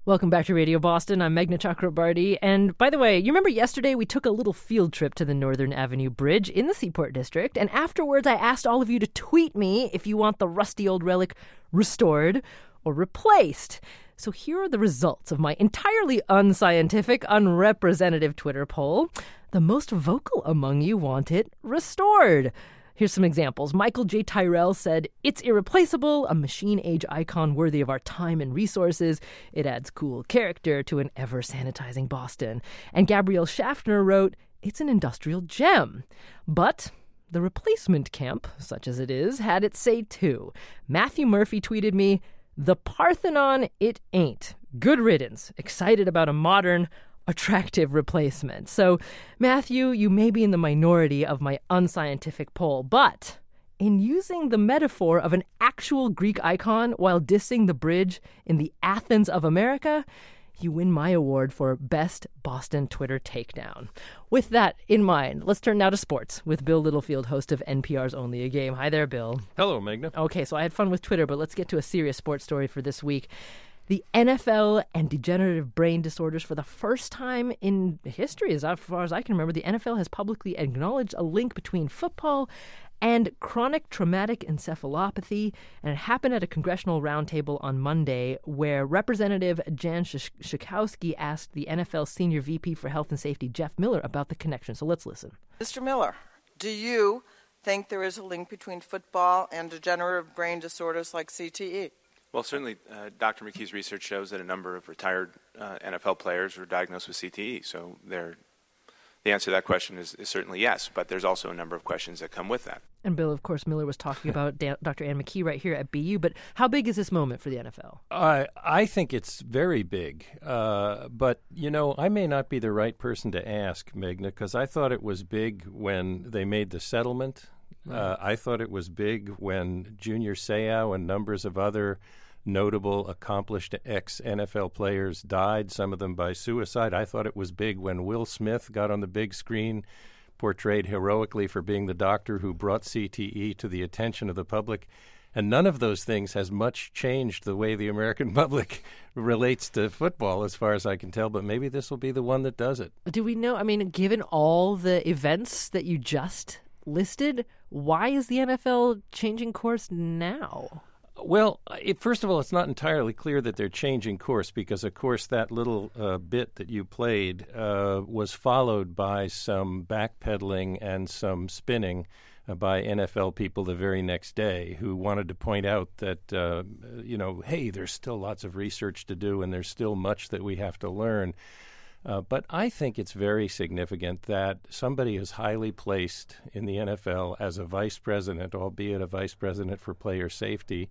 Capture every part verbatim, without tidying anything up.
Welcome back to Radio Boston. I'm Meghna Chakrabarty. And by the way, you remember yesterday we took a little field trip to the Northern Avenue Bridge in the Seaport District, and afterwards I asked all of you to tweet me if you want the rusty old relic restored or replaced. So here are the results of my entirely unscientific, unrepresentative Twitter poll. The most vocal among you want it restored. Here's some examples. Michael J. Tyrell said, "It's irreplaceable, a machine-age icon worthy of our time and resources. It adds cool character to an ever-sanitizing Boston." And Gabrielle Schaffner wrote, "It's an industrial gem." But the replacement camp, such as it is, had its say too. Matthew Murphy tweeted me, "The Parthenon, it ain't. Good riddance. Excited about a modern, attractive replacement." So, Matthew, you may be in the minority of my unscientific poll, but in using the metaphor of an actual Greek icon while dissing the bridge in the Athens of America, you win my award for Best Boston Twitter Takedown. With that in mind, let's turn now to sports with Bill Littlefield, host of N P R's Only a Game. Hi there, Bill. Hello, Meghna. Okay, so I had fun with Twitter, but let's get to a serious sports story for this week. The N F L and degenerative brain disorders. For the first time in history, as far as I can remember, the N F L has publicly acknowledged a link between football and chronic traumatic encephalopathy. And it happened at a congressional roundtable on Monday where Representative Jan Schakowsky asked the N F L Senior V P for Health and Safety, Jeff Miller, about the connection. So let's listen. Mister Miller, do you think there is a link between football and degenerative brain disorders like C T E? Well, certainly, uh, Doctor McKee's research shows that a number of retired uh, N F L players were diagnosed with C T E. So the answer to that question is, is certainly yes, but there's also a number of questions that come with that. And Bill, of course, Miller was talking about Dan- Doctor Ann McKee right here at B U, but how big is this moment for the N F L? I I think it's very big, uh, but, you know, I may not be the right person to ask, Meghna, because I thought it was big when they made the settlement. Right. Uh, I thought it was big when Junior Seau and numbers of other notable, accomplished ex-N F L players died, some of them by suicide. I thought it was big when Will Smith got on the big screen, portrayed heroically for being the doctor who brought C T E to the attention of the public. And none of those things has much changed the way the American public relates to football, as far as I can tell. But maybe this will be the one that does it. Do we know, I mean, given all the events that you just listed, why is the N F L changing course now? Well, it, first of all, it's not entirely clear that they're changing course because, of course, that little uh, bit that you played uh, was followed by some backpedaling and some spinning uh, by N F L people the very next day who wanted to point out that, uh, you know, hey, there's still lots of research to do and there's still much that we have to learn. Uh, but I think it's very significant that somebody as highly placed in the N F L as a vice president, albeit a vice president for player safety,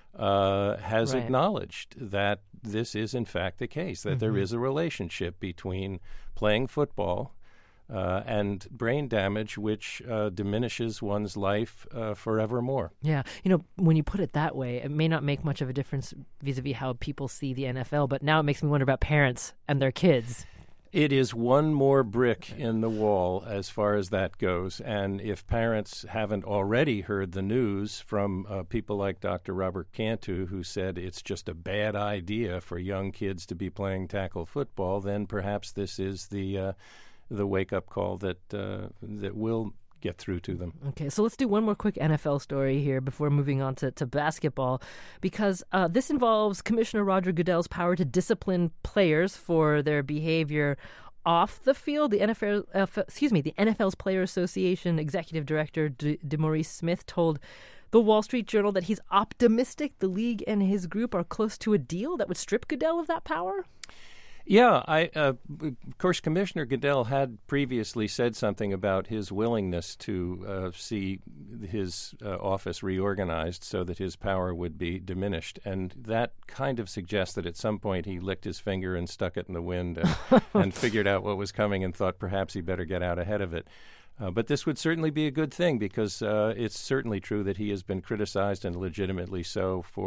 uh, has right. acknowledged that this is in fact the case, that mm-hmm. there is a relationship between playing football uh, and brain damage, which uh, diminishes one's life uh, forevermore. Yeah. You know, when you put it that way, it may not make much of a difference vis-a-vis how people see the N F L, but now it makes me wonder about parents and their kids. It is one more brick in the wall as far as that goes. And if parents haven't already heard the news from uh, people like Doctor Robert Cantu, who said it's just a bad idea for young kids to be playing tackle football, then perhaps this is the uh, the wake-up call that uh, that will get through to them. Okay, so let's do one more quick N F L story here before moving on to, to basketball, because uh, this involves Commissioner Roger Goodell's power to discipline players for their behavior off the field. The N F L, uh, excuse me, the N F L's Player Association Executive Director De- DeMaurice Smith told the Wall Street Journal that he's optimistic the league and his group are close to a deal that would strip Goodell of that power. Yeah, I, uh, of course, Commissioner Goodell had previously said something about his willingness to uh, see his uh, office reorganized so that his power would be diminished. And that kind of suggests that at some point he licked his finger and stuck it in the wind and, and figured out what was coming and thought perhaps he better get out ahead of it. Uh, but this would certainly be a good thing because uh, it's certainly true that he has been criticized, and legitimately so, for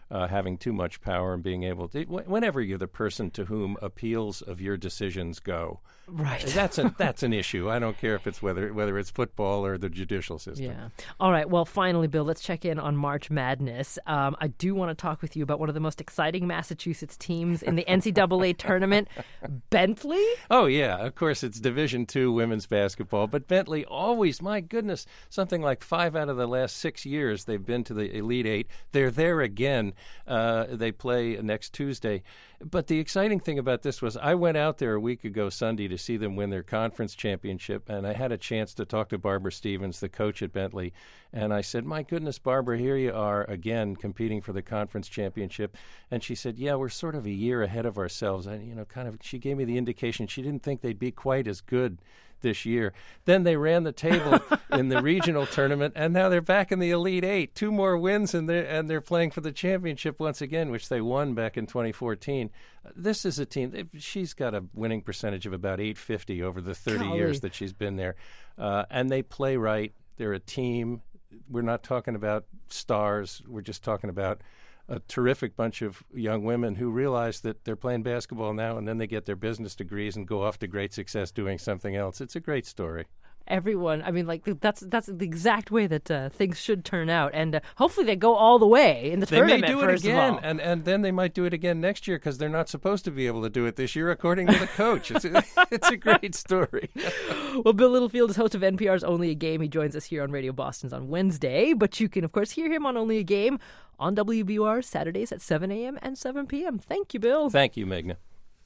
uh, having too much power and being able to, whenever you're the person to whom appeals of your decisions go. Right. That's a, that's an issue. I don't care if it's whether whether it's football or the judicial system. Yeah. All right. Well, finally, Bill, let's check in on March Madness. Um, I do want to talk with you about one of the most exciting Massachusetts teams in the N C double A tournament, Bentley. Oh, yeah. Of course, it's Division two women's basketball. But Bentley always, my goodness, something like five out of the last six years they've been to the Elite Eight. They're there again. Uh, they play next Tuesday. But the exciting thing about this was I went out there a week ago Sunday to see them win their conference championship, and I had a chance to talk to Barbara Stevens, the coach at Bentley, and I said, my goodness, Barbara, here you are again competing for the conference championship. And she said, yeah, we're sort of a year ahead of ourselves. And, you know, kind of, she gave me the indication she didn't think they'd be quite as good this year. Then they ran the table in the regional tournament, and now they're back in the Elite Eight. Two more wins, and they're, and they're playing for the championship once again, which they won back in twenty fourteen. Uh, this is a team. She's got a winning percentage of about eight fifty over the thirty Golly. years that she's been there. Uh, and they play right. They're a team. We're not talking about stars. We're just talking about a terrific bunch of young women who realize that they're playing basketball now, and then they get their business degrees and go off to great success doing something else. It's a great story. Everyone, I mean, like that's that's the exact way that uh, things should turn out, and uh, hopefully they go all the way in the they tournament. They may do it first again, of all. and and then they might do it again next year because they're not supposed to be able to do it this year, according to the coach. It's a, it's a great story. Well, Bill Littlefield is host of N P R's Only a Game. He joins us here on Radio Boston's on Wednesday, but you can, of course, hear him on Only a Game on W B U R Saturdays at seven a.m. and seven p.m. Thank you, Bill. Thank you, Meghna.